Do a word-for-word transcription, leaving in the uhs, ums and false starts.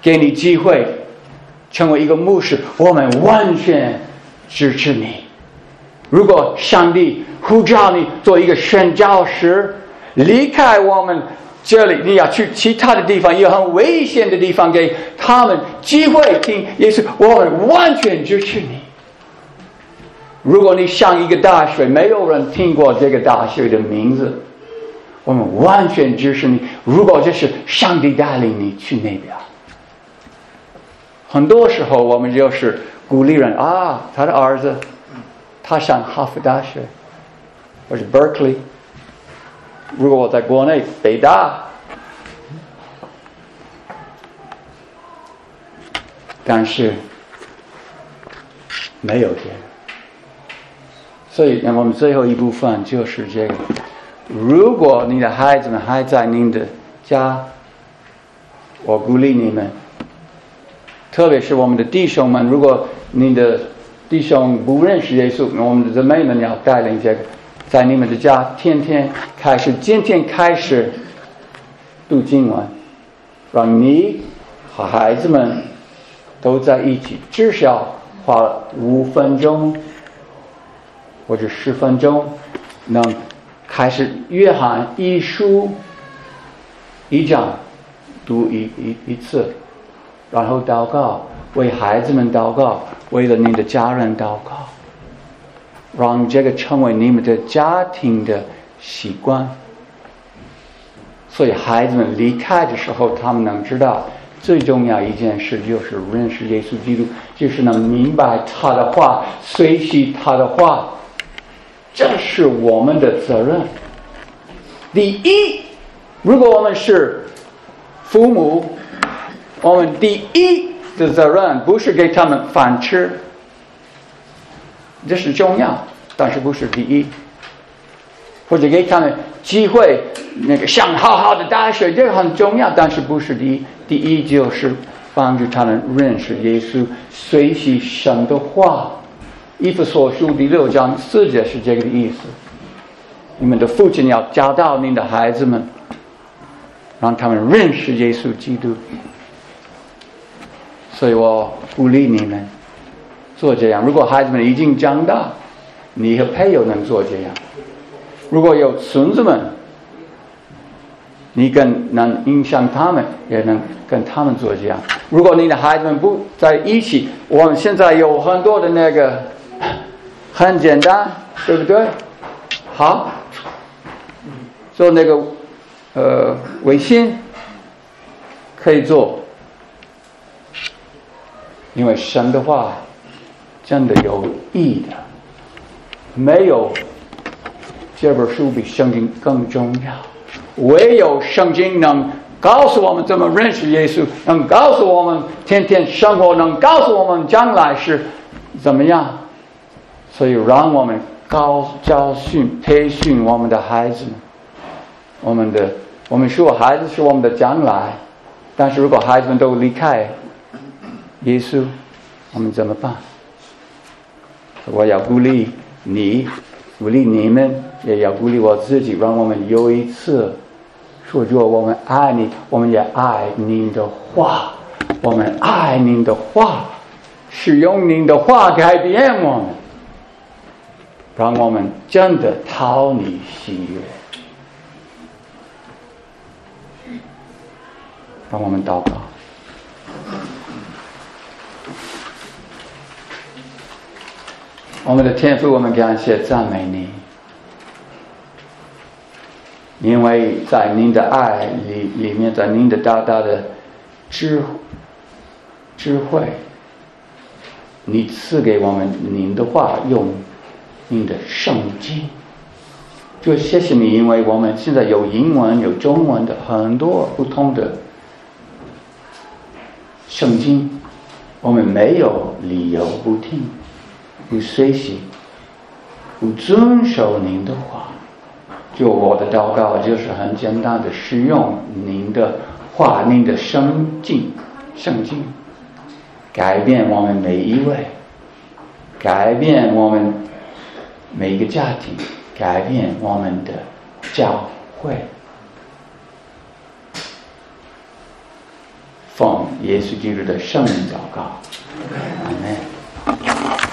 给你机会成为一个牧师，我们完全支持你。如果上帝呼召你做一个宣教师，离开我们这里，你要去其他的地方，有很危险的地方，给他们机会听耶稣，我们完全支持你。如果你上一个大学，没有人听过这个大学的名字，我们完全支持你。如果这是上帝带领你去那边，很多时候我们就是鼓励人啊，他的儿子他上哈佛大学或者 Berkeley， 如果我在国内北大，但是没有这个。所以我们最后一部分就是这个，如果你的孩子们还在您的家，我鼓励你们，特别是我们的弟兄们，如果你的弟兄不认识耶稣，我们的姊妹们要带领这个，在你们的家天天开始，今天开始读经文，让你和孩子们都在一起，至少花五分钟或者十分钟，能开始约翰一书一章读一一一次，然后祷告，为孩子们祷告，为了你的家人祷告，让这个成为你们的家庭的习惯。所以孩子们离开的时候，他们能知道最重要一件事就是认识耶稣基督，就是能明白他的话，学习他的话，这是我们的责任。第一，如果我们是父母，我们第一的责任不是给他们饭吃，这是重要，但是不是第一。或者给他们机会那个上好好的大学，这个很重要，但是不是第一。第一就是帮助他们认识耶稣，学习神的话。以弗所书第六章四节是这个意思。你们的父亲要教导您的孩子们，让他们认识耶稣基督。所以我鼓励你们做这样。如果孩子们已经长大，你和配偶能做这样。如果有孙子们，你更能影响他们，也能跟他们做这样。如果你的孩子们不在一起，我们现在有很多的那个很简单，对不对？好，做那个呃微信可以做，因为神的话真的有益的，没有这本书比圣经更重要。唯有圣经能告诉我们怎么认识耶稣，能告诉我们天天生活，能告诉我们将来是怎么样。所以让我们高教训培训我们的孩子们，我们的我们说孩子是我们的将来，但是如果孩子们都离开耶稣，我们怎么办？我要鼓励你，鼓励你们，也要鼓励我自己，让我们有一次说主，我们爱你，我们也爱您的话，我们爱您的话，使用您的话改变我们，让我们真的讨你喜悦。让我们祷告。我们的天父，我们感谢赞美你，因为在您的爱里里面，在您的大大的智智慧，你赐给我们您的话，用您的圣经。就谢谢你，因为我们现在有英文有中文的很多不同的圣经，我们没有理由不听不学习不遵守您的话。就我的祷告就是很简单的，使用您的话，您的圣经圣经改变我们每一位，改变我们每一个家庭，改变我们的教会。 奉耶稣基督的圣名祷告，阿门。